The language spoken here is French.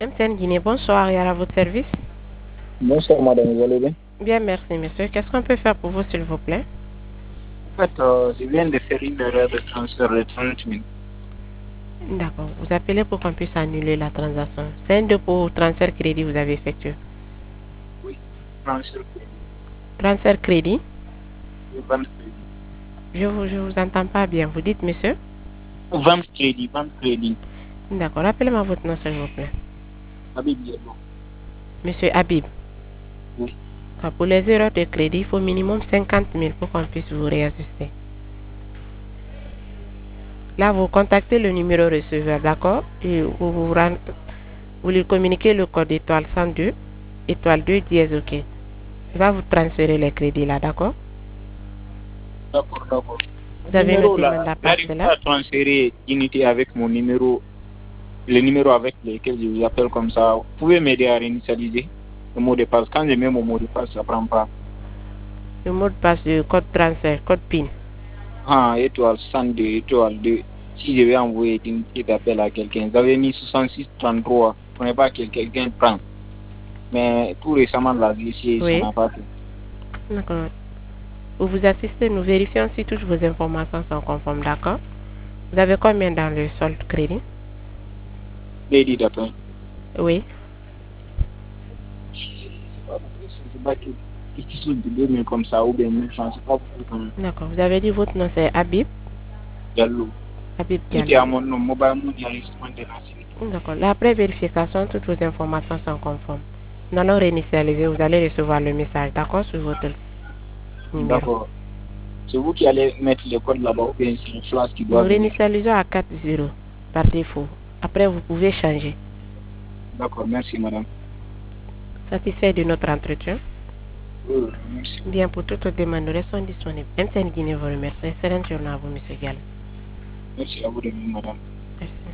MTN Guinée, bonsoir, et à votre service. Bonsoir madame, vous allez bien? Bien, merci monsieur. Qu'est-ce qu'on peut faire pour vous s'il vous plaît? En fait, je viens de faire une erreur de transfert de 30 000. D'accord, vous appelez pour qu'on puisse annuler la transaction. C'est un dépôt transfert crédit vous avez effectué. Oui, transfert crédit. Transfert crédit? Vente crédit. Je vous entends pas bien. Vous dites monsieur? Vente crédit, vente crédit. D'accord, rappelez-moi votre nom s'il vous plaît. Habib Diallo. Monsieur Habib. Oui. Pour les erreurs de crédit, il faut minimum 50 000 pour qu'on puisse vous réajuster. Là, vous contactez le numéro receveur, d'accord? Et vous lui communiquez le code étoile 102, étoile 2 dièse, ok. Il va vous transférer les crédits là, d'accord? D'accord, d'accord. Vous avez Numéro noté là, la place j'arrive là? pas à transférer unité avec mon numéro, le numéro avec lequel je vous appelle comme ça. Vous pouvez m'aider à réinitialiser le mot de passe. Quand je mets mon mot de passe, ça prend pas. Le mot de passe du code transfert, code PIN. Ah, étoile 102, étoile 2. Si je vais envoyer une unité d'appel à quelqu'un, vous avez mis 66 33. Prenez pas que quelqu'un prend. Mais tout récemment, la glissé, ça Oui. n'a pas fait. D'accord. Vous vous assistez, nous vérifions si toutes vos informations sont conformes, d'accord? Vous avez combien dans le solde crédit? Lady d'appel. Oui. C'est pas beaucoup, c'est pas quelque chose de 2000 comme ça, ou bien 1500, c'est pas beaucoup quand même. D'accord. Vous avez dit votre nom c'est Habib? Diallo. Habib Tout est Diallo. à mon nom, mobile mondial, de la série. D'accord. Là, après vérification, toutes vos informations sont conformes. Nous allons réinitialiser. Vous allez recevoir le message, d'accord, sur votre numéro. D'accord. C'est vous qui allez mettre le code là-bas, ou bien c'est une flash qui doit Nous venir. réinitialisons à 4-0 par défaut. Après, vous pouvez changer. D'accord, merci madame. Satisfait de notre entretien? Merci. Bien, pour toutes les demandes, nous restons disponibles. MTN Guinée vous remercie. Excellente journée à vous, monsieur Gall. Merci à vous de même, madame. Merci.